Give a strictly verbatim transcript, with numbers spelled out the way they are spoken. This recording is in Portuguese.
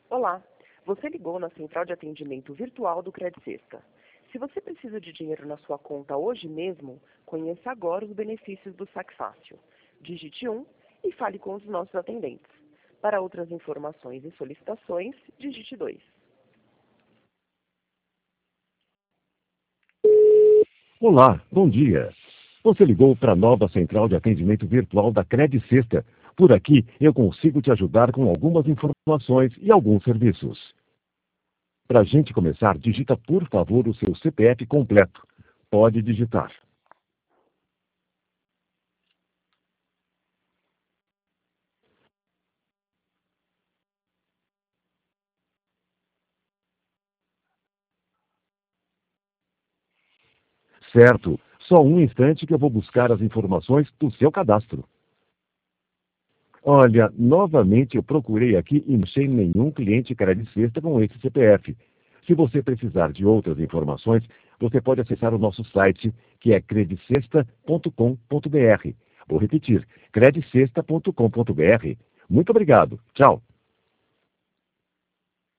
Olá, você ligou na central de atendimento virtual do CredSexta. Se você precisa de dinheiro na sua conta hoje mesmo, conheça agora os benefícios do Saque Fácil. Digite um e fale com os nossos atendentes. Para outras informações e solicitações, digite dois. Olá, bom dia. Você ligou para a nova central de atendimento virtual da CredSexta. Por aqui, eu consigo te ajudar com algumas informações e alguns serviços. Para a gente começar, digita por favor o seu C P F completo. Pode digitar. Certo. Só um instante que eu vou buscar as informações do seu cadastro. Olha, novamente eu procurei aqui e não achei nenhum cliente CredSexta com esse C P F. Se você precisar de outras informações, você pode acessar o nosso site, que é credisexta ponto com ponto br. Vou repetir, credisexta ponto com ponto br. Muito obrigado. Tchau.